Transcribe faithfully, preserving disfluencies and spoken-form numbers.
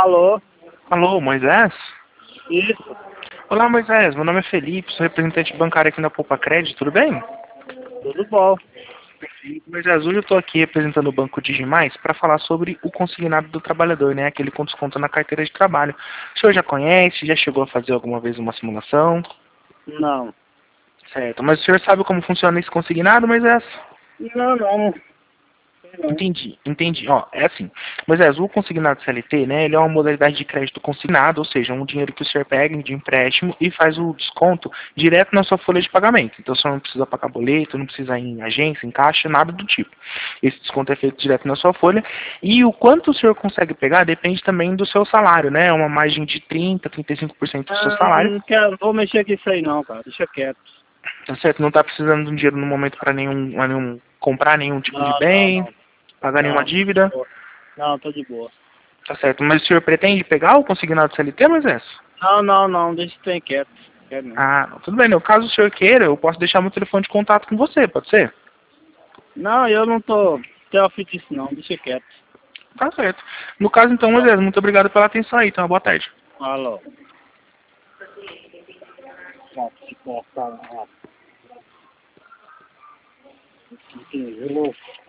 Alô? Alô, Moisés? Isso, Olá, Moisés. Meu nome é Felipe, sou representante bancário aqui na Poupa Crédito, tudo bem? tudo bom. Moisés, hoje eu estou aqui representando o Banco Digimais para falar sobre o consignado do trabalhador, né? Aquele com desconto na carteira de trabalho. O senhor já conhece? Já chegou a fazer alguma vez uma simulação? Não. Certo. Mas o senhor sabe como funciona esse consignado, Moisés? Não, não. Sei não. Entendi, entendi. Ó, é assim, Moisés, o consignado C L T, né, ele é uma modalidade de crédito consignado, ou seja, um dinheiro que o senhor pega de empréstimo e faz o desconto direto na sua folha de pagamento. Então, o senhor não precisa pagar boleto, não precisa ir em agência, em caixa, nada do tipo. Esse desconto é feito direto na sua folha e o quanto o senhor consegue pegar depende também do seu salário, né, é uma margem de trinta, trinta e cinco por cento do seu Ah, salário. não quero, não vou mexer com isso aí não, cara. Deixa quieto. Tá certo? Não está precisando de um dinheiro no momento para nenhum, pra nenhum, comprar nenhum tipo de Não, não, bem, não. pagar nenhuma Não, tô de dívida. boa. Não, tô de boa. Tá certo, mas o senhor pretende pegar o consignado C L T, Moisés? Não, não, não. Deixa isso aí quieto. Quero não. Ah, não, tudo bem, né? Caso o senhor queira, eu posso deixar meu telefone de contato com você, pode ser? Não, eu não tô... Tô afim disso não. Deixa quieto. Tá certo. No caso, então, Moisés, muito obrigado pela atenção aí, então, uma boa tarde. Alô. Nossa, que bosta.